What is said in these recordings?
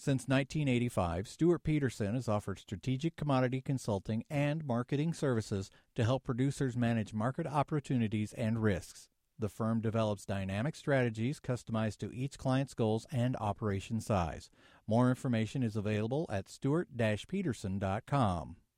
Since 1985, Stuart Peterson has offered strategic commodity consulting and marketing services to help producers manage market opportunities and risks. The firm develops dynamic strategies customized to each client's goals and operation size. More information is available at stuart-peterson.com.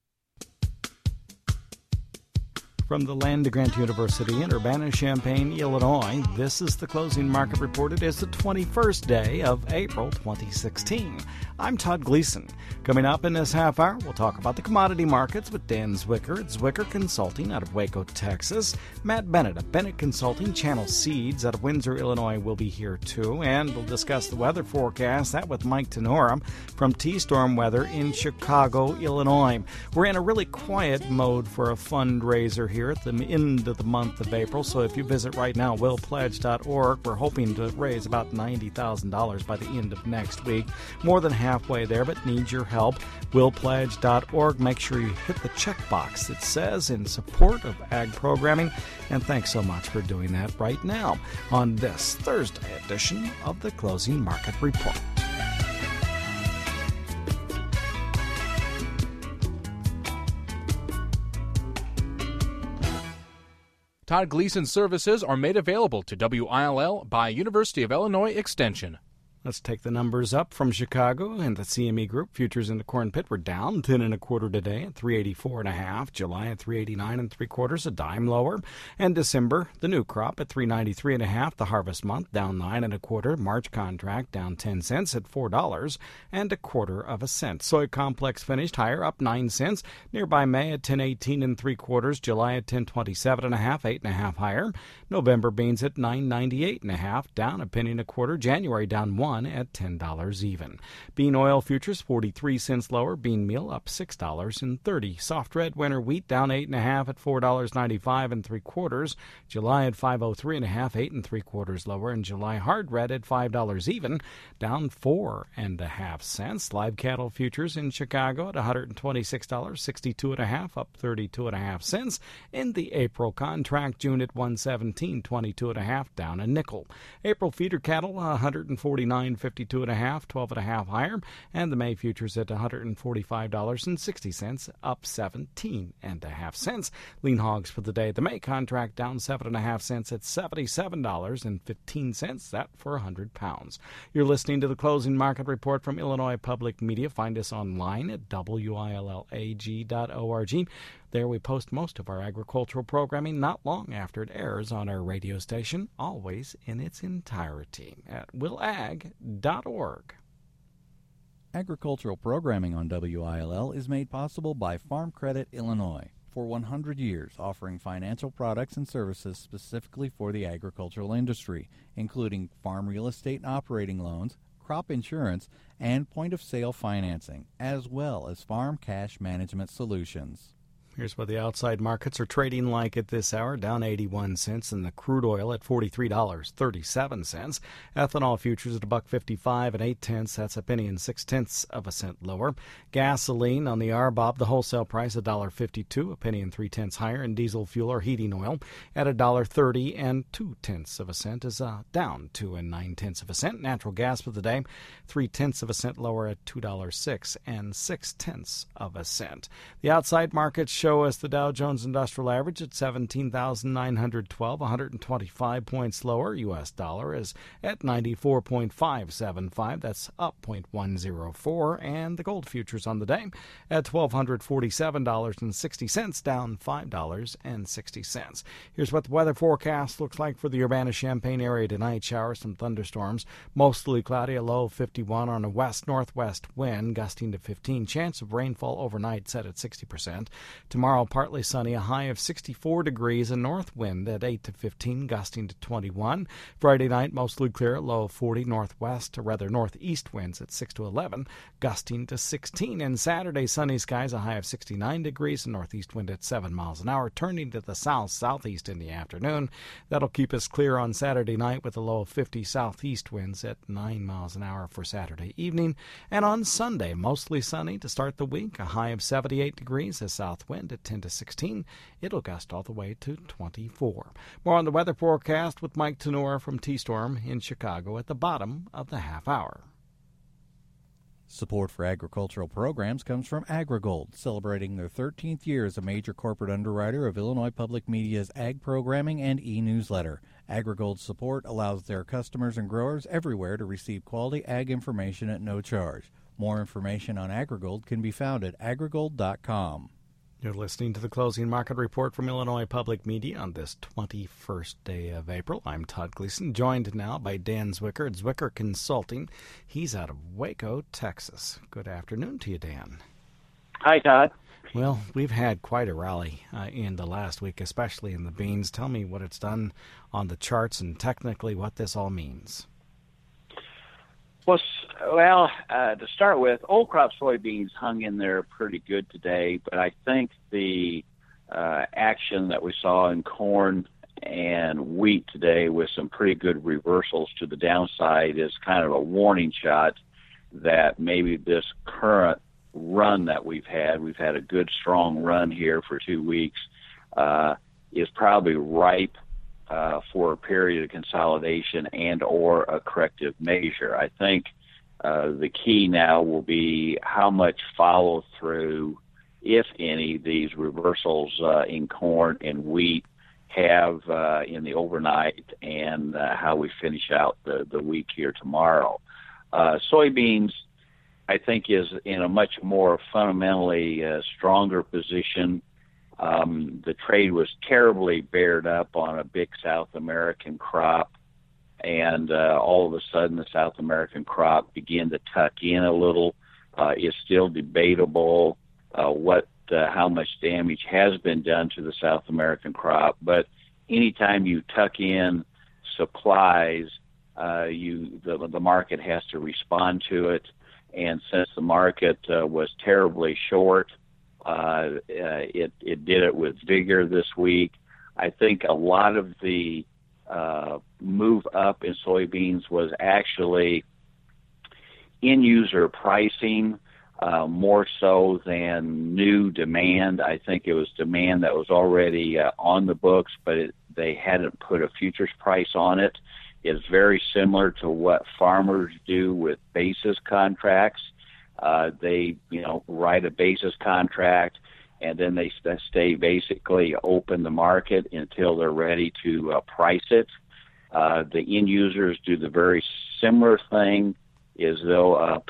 From the Land-Grant University in Urbana-Champaign, Illinois, this is the Closing Market Report. It is the 21st day of April 2016. I'm Todd Gleason. Coming up in this half hour, we'll talk about the commodity markets with Dan Zwicker at Zwicker Consulting out of Waco, Texas. Matt Bennett of Bennett Consulting, Channel Seeds out of Windsor, Illinois, will be here too. And we'll discuss the weather forecast, that with Mike Tenora from T-Storm Weather in Chicago, Illinois. We're in a really quiet mode for a fundraiser here at the end of the month of April, so if you visit right now, willpledge.org, we're hoping to raise about $90,000 by the end of next week. More than halfway there, but need your help. Willpledge.org. Make sure you hit the checkbox that says in support of ag programming, and thanks so much for doing that right now on this Thursday edition of the Closing Market Report. Todd Gleason services are made available to WILL by University of Illinois Extension. Let's take the numbers up from Chicago and the CME Group. Futures in the corn pit were down 10 1/4 today at 384.5. July at 389 3/4, a dime lower. And December, the new crop at 393.5. The harvest month down 9 1/4. March contract down 10 cents at $4 1/4 cent. Soy complex finished higher, up 9 cents. Nearby May at 1018 3/4. July at 1027.5, 8.5 higher. November beans at 998.5, down a penny and a quarter. January down 1 at $10 even. Bean oil futures 43 cents lower. Bean meal up $6.30. Soft red winter wheat down 8.5 at $4.95 3/4. July at 503.5, 8 3/4 lower. And July hard red at $5 even, down 4.5 cents. Live cattle futures in Chicago at $126, 62.5, up 32.5 cents. In the April contract, June at 117, 22.5, down a nickel. April feeder cattle 149.52.5, 12.5 higher, and the May futures at $145.60, up 17.5 cents. Lean hogs for the day. The May contract down 7.5 cents at $77.15. That for 100 pounds. You're listening to the Closing Market Report from Illinois Public Media. Find us online at willag.org. There we post most of our agricultural programming not long after it airs on our radio station, always in its entirety at willag.org. Agricultural programming on WILL is made possible by Farm Credit Illinois. For 100 years, offering financial products and services specifically for the agricultural industry, including farm real estate and operating loans, crop insurance, and point-of-sale financing, as well as farm cash management solutions. Here's what the outside markets are trading like at this hour. Down 81 cents in the crude oil at $43.37. Ethanol futures at $1.55 and 8/10. That's a penny and 6/10 cent lower. Gasoline on the RBOB, the wholesale price $1.52, a penny and 3/10 higher. And diesel fuel or heating oil at $1.30 and 2/10 cent is down 2 9/10 cent. Natural gas for the day 3/10 cent lower at $2.06 and 6/10 cent. The outside markets show us the Dow Jones Industrial Average at 17,912, 125 points lower. U.S. dollar is at 94.575. That's up 0.104. And the gold futures on the day at $1,247.60, down $5.60. Here's what the weather forecast looks like for the Urbana-Champaign area tonight. Showers, some thunderstorms, mostly cloudy, a low of 51 on a west-northwest wind, gusting to 15. Chance of rainfall overnight set at 60%. Tomorrow, partly sunny, a high of 64 degrees, a north wind at 8 to 15, gusting to 21. Friday night, mostly clear, a low of 40, northeast winds at 6 to 11, gusting to 16. And Saturday, sunny skies, a high of 69 degrees, a northeast wind at 7 miles an hour, turning to the south-southeast in the afternoon. That'll keep us clear on Saturday night with a low of 50, southeast winds at 9 miles an hour for Saturday evening. And on Sunday, mostly sunny to start the week, a high of 78 degrees, a south wind at 10 to 16. It'll gust all the way to 24. More on the weather forecast with Mike Tenora from T-Storm in Chicago at the bottom of the half hour. Support for agricultural programs comes from AgriGold, celebrating their 13th year as a major corporate underwriter of Illinois Public Media's ag programming and e-newsletter. AgriGold's support allows their customers and growers everywhere to receive quality ag information at no charge. More information on AgriGold can be found at agrigold.com. You're listening to the Closing Market Report from Illinois Public Media on this 21st day of April. I'm Todd Gleason, joined now by Dan Zwicker at Zwicker Consulting. He's out of Waco, Texas. Good afternoon to you, Dan. Hi, Todd. Well, we've had quite a rally in the last week, especially in the beans. Tell me what it's done on the charts and technically what this all means. Well, to start with, old crop soybeans hung in there pretty good today, but I think the action that we saw in corn and wheat today with some pretty good reversals to the downside is kind of a warning shot that maybe this current run that we've had a good strong run here for 2 weeks, is probably ripe for a period of consolidation and or a corrective measure. I think the key now will be how much follow through, if any, these reversals in corn and wheat have in the overnight, and how we finish out the week here tomorrow. Soybeans, I think, is in a much more fundamentally stronger position. The trade was terribly bared up on a big South American crop, and all of a sudden the South American crop began to tuck in a little. It's still debatable how much damage has been done to the South American crop, but anytime you tuck in supplies, the market has to respond to it, and since the market was terribly short, it did it with vigor this week. I think a lot of the move up in soybeans was actually end-user pricing, more so than new demand. I think it was demand that was already on the books, but they hadn't put a futures price on it. It's very similar to what farmers do with basis contracts. They, write a basis contract, and then they stay basically open the market until they're ready to price it. The end users do the very similar thing. Is they'll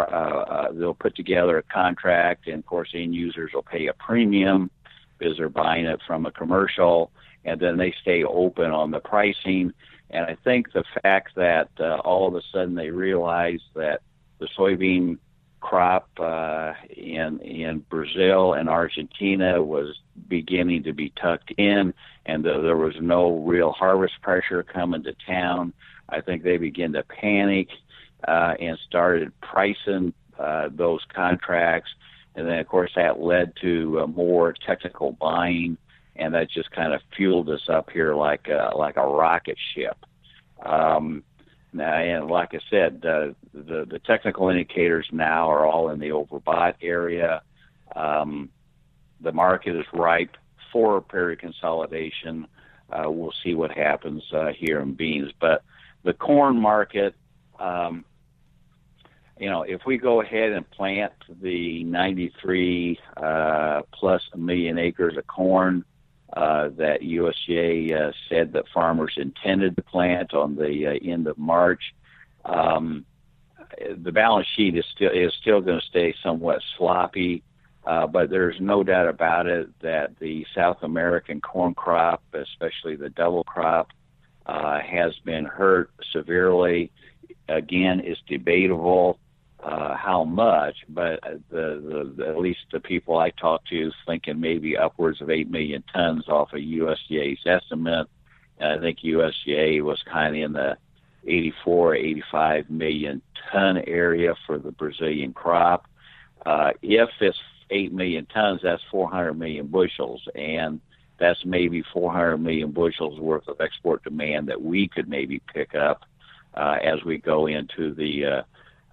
put together a contract, and of course end users will pay a premium because they're buying it from a commercial, and then they stay open on the pricing. And I think the fact that all of a sudden they realized that the soybean crop in Brazil and Argentina was beginning to be tucked in, and there was no real harvest pressure coming to town, I think they began to panic and started pricing those contracts. And then, of course, that led to more technical buying, and that just kind of fueled us up here like a rocket ship. And like I said, the technical indicators now are all in the overbought area. The market is ripe for a period of consolidation. We'll see what happens here in beans. But the corn market, if we go ahead and plant the 93 plus a million acres of corn that USDA said that farmers intended to plant on the end of March, the balance sheet is still going to stay somewhat sloppy, but there's no doubt about it that the South American corn crop, especially the double crop, has been hurt severely. Again, it's debatable how much, but at least the people I talked to is thinking maybe upwards of 8 million tons off of USDA's estimate. And I think USDA was kind of in the 84, 85 million ton area for the Brazilian crop. If it's 8 million tons, that's 400 million bushels, and that's maybe 400 million bushels worth of export demand that we could maybe pick up as we go into the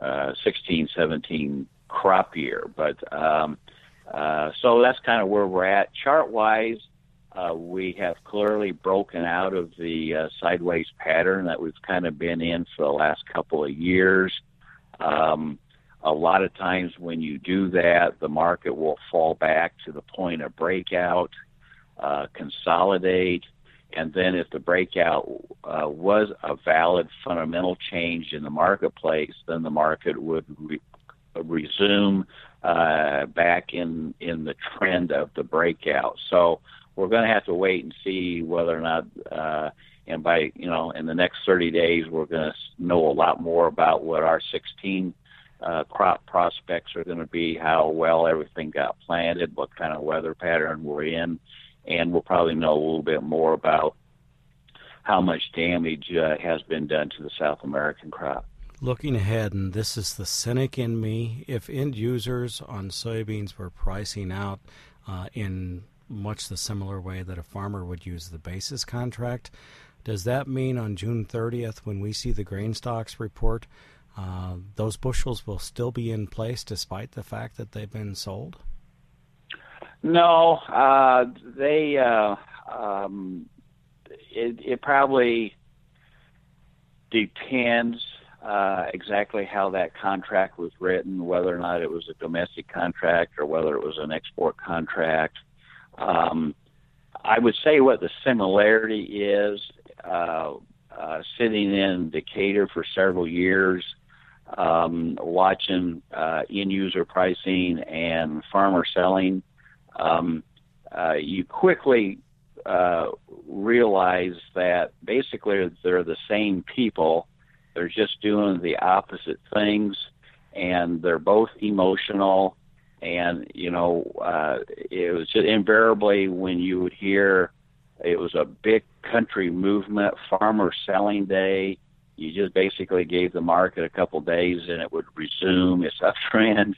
16-17 crop year. But so that's kind of where we're at. Chart-wise, we have clearly broken out of the sideways pattern that we've kind of been in for the last couple of years. A lot of times when you do that, the market will fall back to the point of breakout, consolidate, and then if the breakout was a valid fundamental change in the marketplace, then the market would resume back in the trend of the breakout. So we're going to have to wait and see whether or not, and by, in the next 30 days, we're going to know a lot more about what our 16 crop prospects are going to be, how well everything got planted, what kind of weather pattern we're in, and we'll probably know a little bit more about how much damage has been done to the South American crop. Looking ahead, and this is the cynic in me, if end users on soybeans were pricing out in much the similar way that a farmer would use the basis contract, does that mean on June 30th, when we see the grain stocks report, those bushels will still be in place despite the fact that they've been sold? No, it probably depends exactly how that contract was written, whether or not it was a domestic contract or whether it was an export contract. I would say what the similarity is, sitting in Decatur for several years, watching end-user pricing and farmer selling, you quickly realize that basically they're the same people. They're just doing the opposite things, and they're both emotional. And, it was just invariably when you would hear it was a big country movement, farmer selling day, you just basically gave the market a couple days and it would resume its uptrend.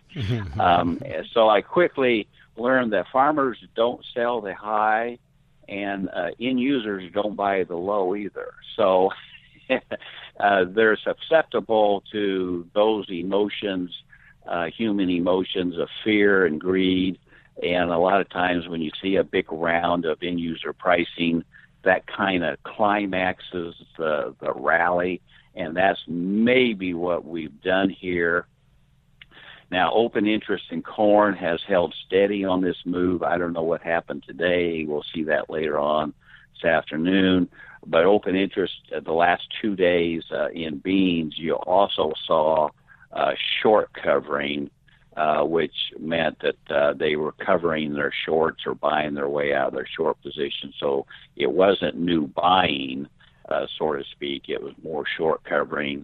So I quickly learned that farmers don't sell the high and end users don't buy the low either. So they're susceptible to those emotions, human emotions of fear and greed. And a lot of times when you see a big round of end user pricing, that kind of climaxes the rally. And that's maybe what we've done here. Now, open interest in corn has held steady on this move. I don't know what happened today. We'll see that later on this afternoon. But open interest the last 2 days in beans, you also saw short covering, which meant that they were covering their shorts or buying their way out of their short position. So it wasn't new buying, so to speak. It was more short covering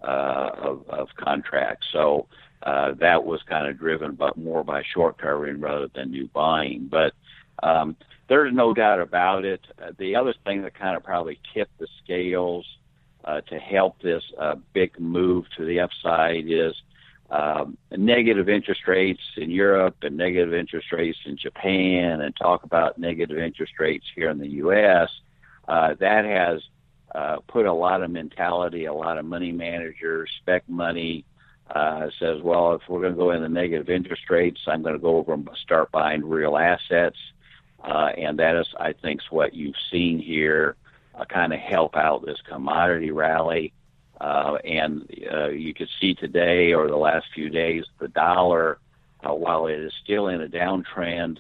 of contracts. So that was kind of driven more by short covering rather than new buying. But there's no doubt about it. The other thing that kind of probably tipped the scales to help this big move to the upside is negative interest rates in Europe and negative interest rates in Japan, and talk about negative interest rates here in the U.S. That has put a lot of mentality, a lot of money managers, spec money, says, well, if we're going to go into negative interest rates, I'm going to go over and start buying real assets. And that is, I think, what you've seen here kind of help out this commodity rally. And you could see today or the last few days, the dollar, while it is still in a downtrend,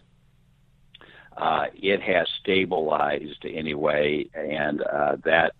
it has stabilized anyway. And that,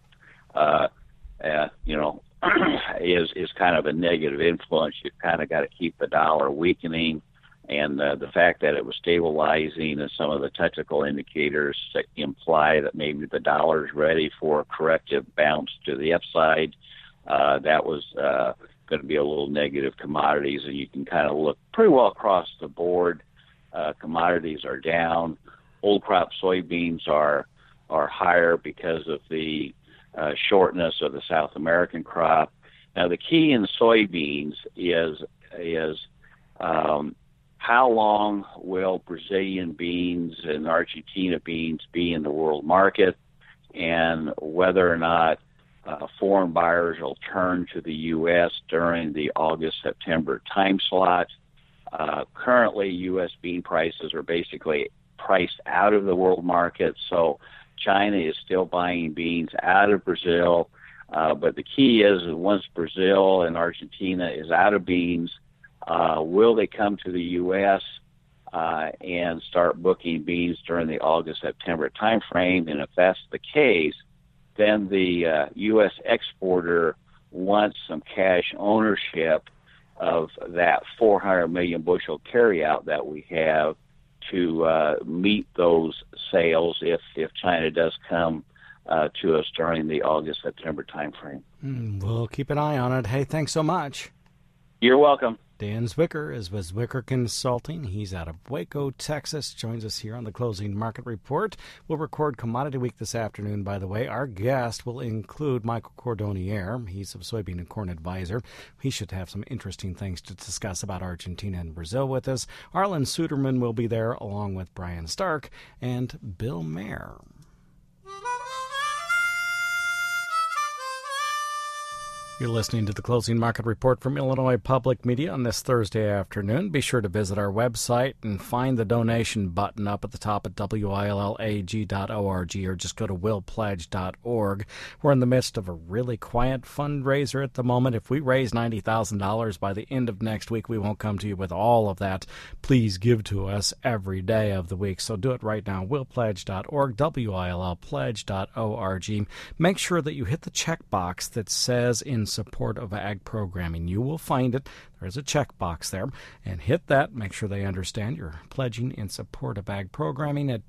is kind of a negative influence. You've kind of got to keep the dollar weakening. And the fact that it was stabilizing and some of the technical indicators that imply that maybe the dollar is ready for a corrective bounce to the upside, that was going to be a little negative commodities. And you can kind of look pretty well across the board. Commodities are down. Old crop soybeans are higher because of the shortness of the South American crop. Now, the key in soybeans is how long will Brazilian beans and Argentina beans be in the world market, and whether or not foreign buyers will turn to the U.S. during the August-September time slot. Currently, U.S. bean prices are basically priced out of the world market, so China is still buying beans out of Brazil. But the key is that once Brazil and Argentina is out of beans, Will they come to the U.S. And start booking beans during the August-September timeframe? And if that's the case, then the U.S. exporter wants some cash ownership of that 400 million bushel carryout that we have to meet those sales if China does come to us during the August-September timeframe. We'll keep an eye on it. Hey, thanks so much. You're welcome. Dan Zwicker is with Zwicker Consulting. He's out of Waco, Texas. Joins us here on the Closing Market Report. We'll record Commodity Week this afternoon, by the way. Our guest will include Michael Cordonnier. He's of Soybean and Corn Advisor. He should have some interesting things to discuss about Argentina and Brazil with us. Arlen Suderman will be there along with Brian Stark and Bill Mayer. You're listening to the Closing Market Report from Illinois Public Media on this Thursday afternoon. Be sure to visit our website and find the donation button up at the top at WILLAG.org or just go to willpledge.org. We're in the midst of a really quiet fundraiser at the moment. If we raise $90,000 by the end of next week, we won't come to you with all of that. Please give to us every day of the week. So do it right now, willpledge.org, WILLpledge.org. Make sure that you hit the checkbox that says in support of ag programming. You will find it. There's a checkbox there. And hit that. Make sure they understand you're pledging in support of ag programming at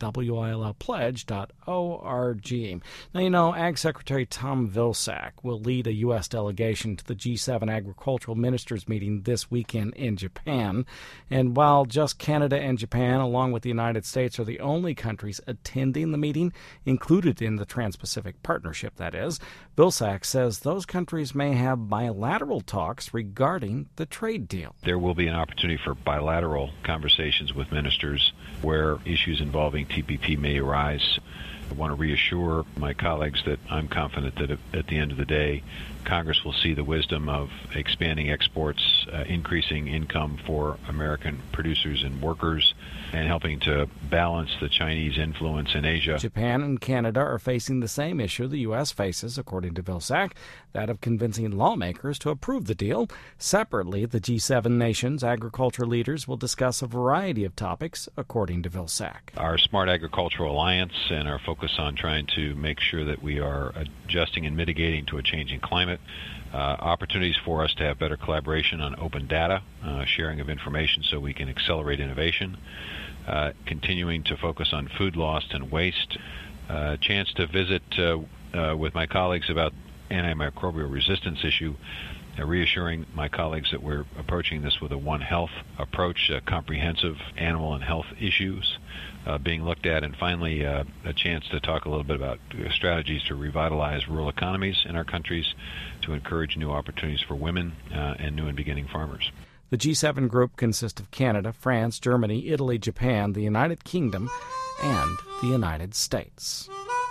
WILLpledge.org. Now, you know, Ag Secretary Tom Vilsack will lead a U.S. delegation to the G7 Agricultural Ministers meeting this weekend in Japan. And while just Canada and Japan, along with the United States, are the only countries attending the meeting, included in the Trans-Pacific Partnership, that is, Vilsack says those countries may have bilateral talks regarding the trade deal. There will be an opportunity for bilateral conversations with ministers where issues involving TPP may arise. I want to reassure my colleagues that I'm confident that at the end of the day, Congress will see the wisdom of expanding exports, increasing income for American producers and workers, and helping to balance the Chinese influence in Asia. Japan and Canada are facing the same issue the U.S. faces, according to Vilsack, that of convincing lawmakers to approve the deal. Separately, the G7 nations' agriculture leaders will discuss a variety of topics, according to Vilsack. Our Smart Agricultural Alliance and our focus on trying to make sure that we are adjusting and mitigating to a changing climate. Opportunities for us to have better collaboration on open data, sharing of information so we can accelerate innovation, continuing to focus on food loss and waste, chance to visit with my colleagues about antimicrobial resistance issue, reassuring my colleagues that we're approaching this with a One Health approach, comprehensive animal and health issues being looked at, and finally a chance to talk a little bit about strategies to revitalize rural economies in our countries, to encourage new opportunities for women and new and beginning farmers. The G7 group consists of Canada, France, Germany, Italy, Japan, the United Kingdom, and the United States.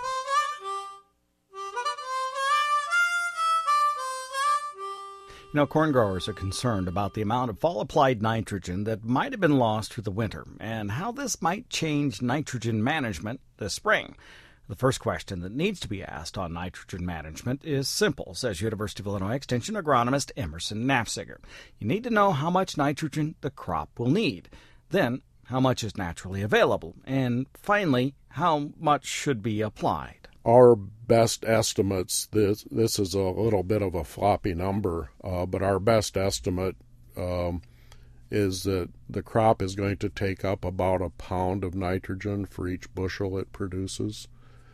You know, corn growers are concerned about the amount of fall-applied nitrogen that might have been lost through the winter and how this might change nitrogen management this spring. The first question that needs to be asked on nitrogen management is simple, says University of Illinois Extension agronomist Emerson Nafziger. You need to know how much nitrogen the crop will need, then how much is naturally available, and finally, how much should be applied. Our best estimates, this is a little bit of a floppy number, but our best estimate is that the crop is going to take up about a pound of nitrogen for each bushel it produces.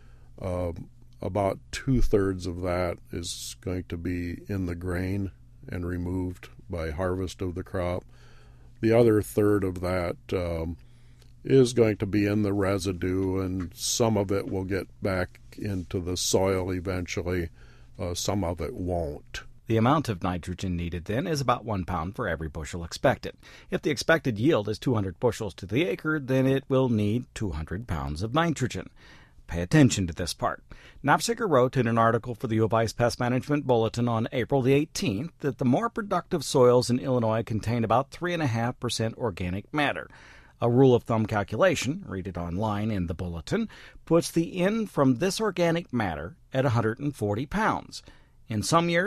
About 2/3 of that is going to be in the grain and removed by harvest of the crop. The other third of that is going to be in the residue, and some of it will get back into the soil eventually. Some of it won't. The amount of nitrogen needed then is about 1 pound for every bushel expected. If the expected yield is 200 bushels to the acre, then it will need 200 pounds of nitrogen. Pay attention to this part. Nafziger wrote in an article for the U of I's Pest Management Bulletin on April the 18th that the more productive soils in Illinois contain about 3.5% organic matter. A rule of thumb calculation, read it online in the bulletin, puts the N from this organic matter at 140 pounds. In some years,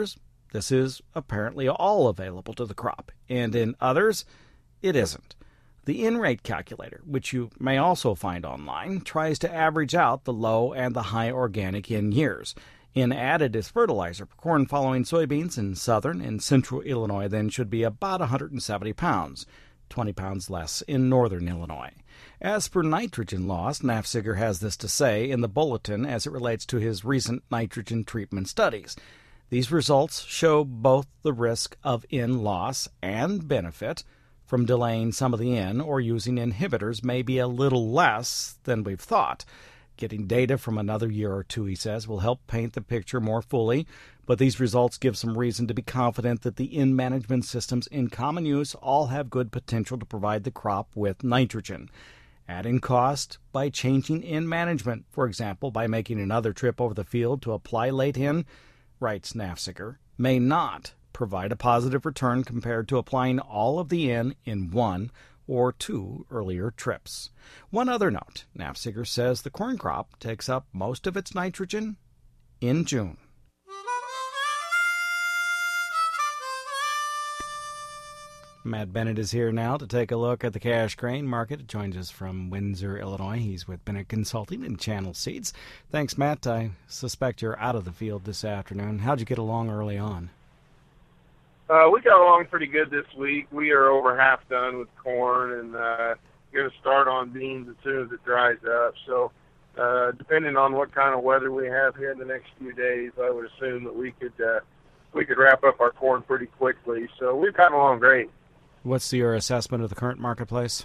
this is apparently all available to the crop, and in others, it isn't. The in-rate calculator, which you may also find online, tries to average out the low and the high organic in years. In added as fertilizer for corn following soybeans in southern and central Illinois then should be about 170 pounds, 20 pounds less in northern Illinois. As for nitrogen loss, Nafziger has this to say in the bulletin as it relates to his recent nitrogen treatment studies. These results show both the risk of N loss and benefit from delaying some of the N or using inhibitors may be a little less than we've thought. Getting data from another year or two, he says, will help paint the picture more fully, but these results give some reason to be confident that the N management systems in common use all have good potential to provide the crop with nitrogen. Adding cost by changing N management, for example, by making another trip over the field to apply late N, writes Nafziger, may not provide a positive return compared to applying all of the N in one or two earlier trips. One other note, Nafziger says the corn crop takes up most of its nitrogen in June. Matt Bennett is here now to take a look at the cash grain market. Joins us from Windsor, Illinois. He's with Bennett Consulting and Channel Seeds. Thanks, Matt. I suspect you're out of the field this afternoon. How'd you get along early on? We got along pretty good this week. We are over half done with corn and going to start on beans as soon as it dries up. So depending on what kind of weather we have here in the next few days, I would assume that we could wrap up our corn pretty quickly. So we've gotten along great. What's your assessment of the current marketplace?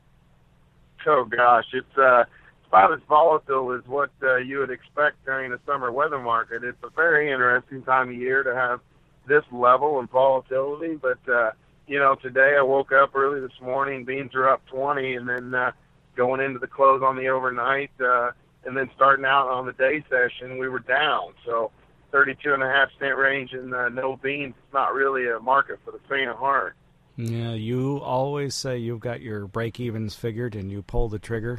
Oh, gosh, it's about as volatile as what you would expect during a summer weather market. It's a very interesting time of year to have this level of volatility, but today I woke up early this morning, beans are up 20, and then going into the close on the overnight, and then starting out on the day session, we were down. So 32.5-cent range in no beans. It's not really a market for the faint of heart. Yeah, you always say you've got your break-evens figured and you pull the trigger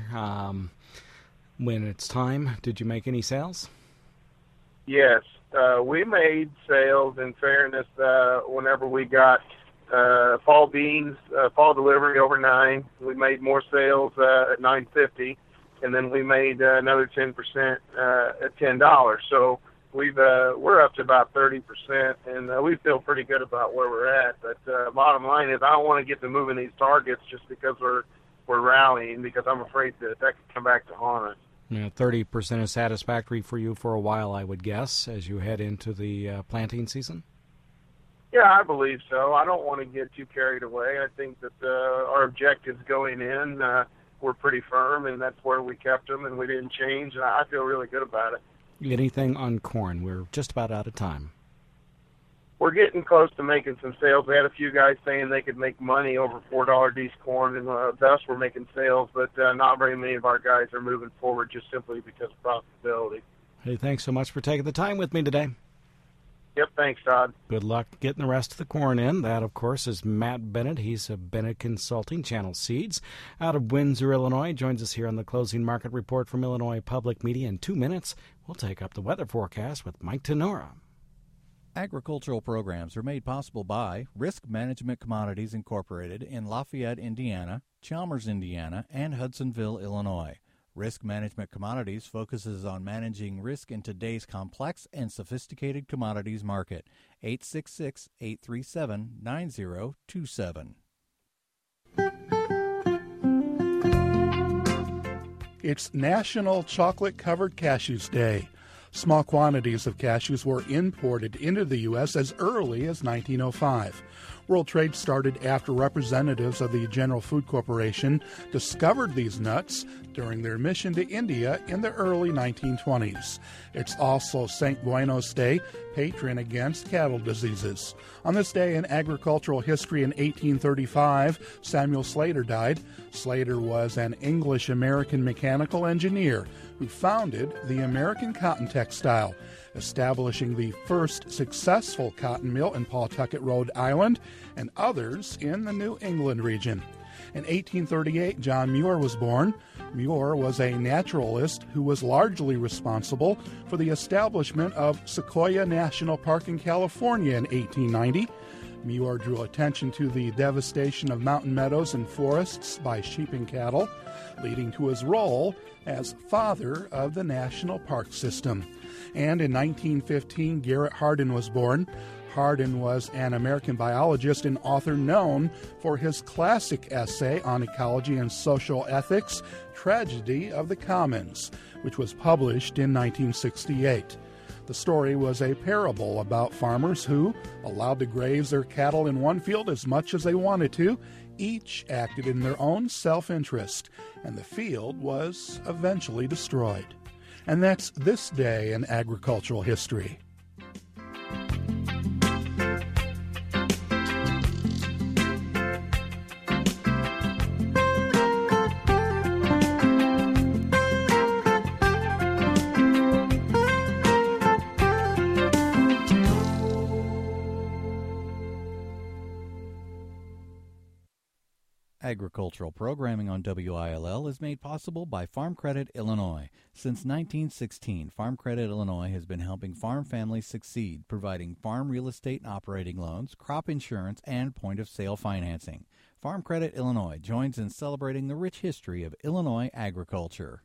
when it's time. Did you make any sales? Yes. We made sales, in fairness, whenever we got fall beans, fall delivery over 9. We made more sales at $9.50, and then we made another 10% at $10. So we're up to about 30%, and we feel pretty good about where we're at. But bottom line is I don't want to get to moving these targets just because we're rallying, because I'm afraid that could come back to haunt us. Yeah, 30% is satisfactory for you for a while, I would guess, as you head into the planting season? Yeah, I believe so. I don't want to get too carried away. I think that our objectives going in were pretty firm, and that's where we kept them, and we didn't change, and I feel really good about it. Anything on corn? We're just about out of time. We're getting close to making some sales. We had a few guys saying they could make money over $4 D's corn, and thus we're making sales, but not very many of our guys are moving forward just simply because of profitability. Hey, thanks so much for taking the time with me today. Yep, thanks, Todd. Good luck getting the rest of the corn in. That, of course, is Matt Bennett. He's of Bennett Consulting, Channel Seeds, out of Windsor, Illinois. Joins us here on the Closing Market Report from Illinois Public Media. In 2 minutes, we'll take up the weather forecast with Mike Tenora. Agricultural programs are made possible by Risk Management Commodities Incorporated in Lafayette, Indiana, Chalmers, Indiana, and Hudsonville, Illinois. Risk Management Commodities focuses on managing risk in today's complex and sophisticated commodities market. 866-837-9027. It's National Chocolate-Covered Cashews Day. Small quantities of cashews were imported into the U.S. as early as 1905. World trade started after representatives of the General Food Corporation discovered these nuts during their mission to India in the early 1920s. It's also St. Bueno's Day, patron against cattle diseases. On this day in agricultural history in 1835, Samuel Slater died. Slater was an English-American mechanical engineer who founded the American Cotton Textile, establishing the first successful cotton mill in Pawtucket, Rhode Island, and others in the New England region. In 1838, John Muir was born. Muir was a naturalist who was largely responsible for the establishment of Sequoia National Park in California in 1890. Muir drew attention to the devastation of mountain meadows and forests by sheep and cattle, leading to his role as father of the national park system. And in 1915, Garrett Hardin was born. Hardin was an American biologist and author known for his classic essay on ecology and social ethics, Tragedy of the Commons, which was published in 1968. The story was a parable about farmers who, allowed to graze their cattle in one field as much as they wanted to, each acted in their own self-interest, and the field was eventually destroyed. And that's this day in agricultural history. Agricultural programming on WILL is made possible by Farm Credit Illinois. Since 1916, Farm Credit Illinois has been helping farm families succeed, providing farm real estate and operating loans, crop insurance, and point-of-sale financing. Farm Credit Illinois joins in celebrating the rich history of Illinois agriculture.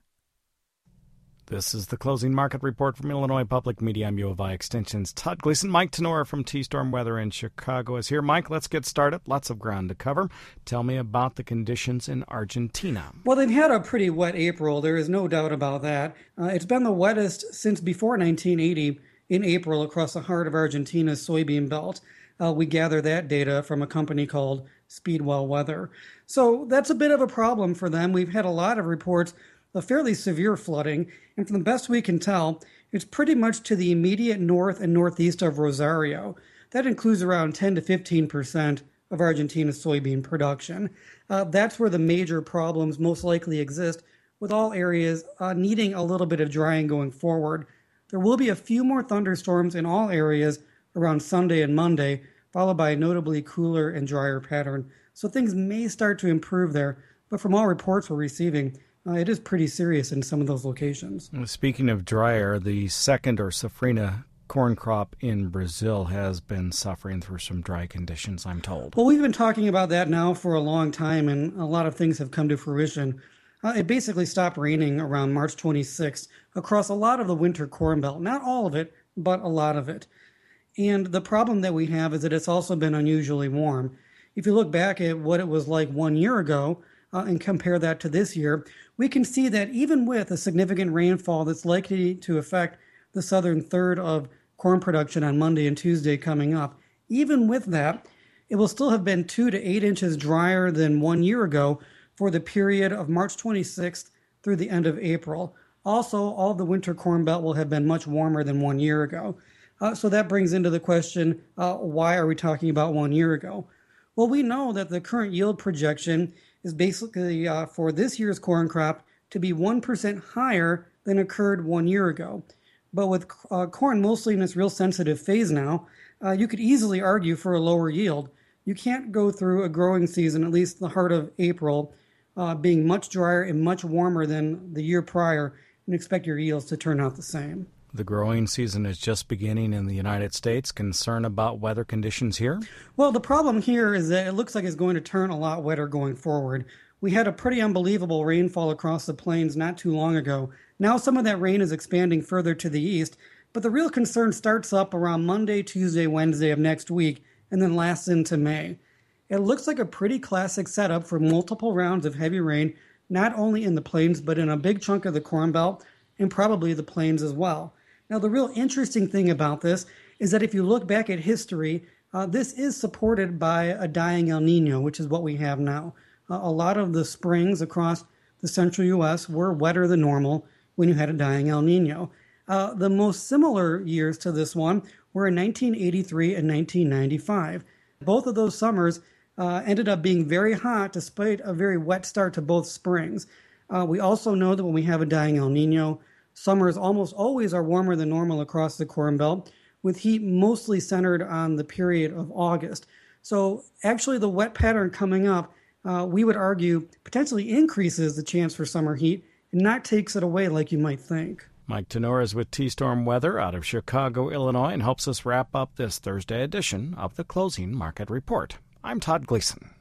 This is the closing market report from Illinois Public Media. I'm U of I Extension's Todd Gleason. Mike Tenora from T-Storm Weather in Chicago is here. Mike, let's get started. Lots of ground to cover. Tell me about the conditions in Argentina. Well, they've had a pretty wet April. There is no doubt about that. It's been the wettest since before 1980 in April across the heart of Argentina's soybean belt. We gather that data from a company called Speedwell Weather. So that's a bit of a problem for them. We've had a lot of reports of fairly severe flooding, and from the best we can tell, it's pretty much to the immediate north and northeast of Rosario. That includes around 10 to 15% of Argentina's soybean production. That's where the major problems most likely exist, with all areas needing a little bit of drying going forward. There will be a few more thunderstorms in all areas around Sunday and Monday, followed by a notably cooler and drier pattern. So things may start to improve there, but from all reports we're receiving, it is pretty serious in some of those locations. Speaking of drier, the second or safrinha corn crop in Brazil has been suffering through some dry conditions, I'm told. Well, we've been talking about that now for a long time, and a lot of things have come to fruition. It basically stopped raining around March 26th across a lot of the winter corn belt. Not all of it, but a lot of it. And the problem that we have is that it's also been unusually warm. If you look back at what it was like 1 year ago, and compare that to this year, we can see that even with a significant rainfall that's likely to affect the southern third of corn production on Monday and Tuesday coming up, even with that, it will still have been 2 to 8 inches drier than 1 year ago for the period of March 26th through the end of April. Also, all of the winter corn belt will have been much warmer than 1 year ago. So that brings into the question, why are we talking about 1 year ago? Well, we know that the current yield projection is basically for this year's corn crop to be 1% higher than occurred 1 year ago. But with corn mostly in its real sensitive phase now, you could easily argue for a lower yield. You can't go through a growing season, at least the heart of April, being much drier and much warmer than the year prior, and expect your yields to turn out the same. The growing season is just beginning in the United States. Concern about weather conditions here? Well, the problem here is that it looks like it's going to turn a lot wetter going forward. We had a pretty unbelievable rainfall across the plains not too long ago. Now some of that rain is expanding further to the east, but the real concern starts up around Monday, Tuesday, Wednesday of next week, and then lasts into May. It looks like a pretty classic setup for multiple rounds of heavy rain, not only in the plains, but in a big chunk of the Corn Belt, and probably the plains as well. Now, the real interesting thing about this is that if you look back at history, this is supported by a dying El Nino, which is what we have now. A lot of the springs across the central U.S. were wetter than normal when you had a dying El Nino. The most similar years to this one were in 1983 and 1995. Both of those summers ended up being very hot despite a very wet start to both springs. We also know that when we have a dying El Nino, summers almost always are warmer than normal across the Corn Belt, with heat mostly centered on the period of August. So actually the wet pattern coming up we would argue potentially increases the chance for summer heat and not takes it away like you might think. Mike Tenor is with T-Storm Weather out of Chicago, Illinois, and helps us wrap up this Thursday edition of the Closing Market Report. I'm Todd Gleason.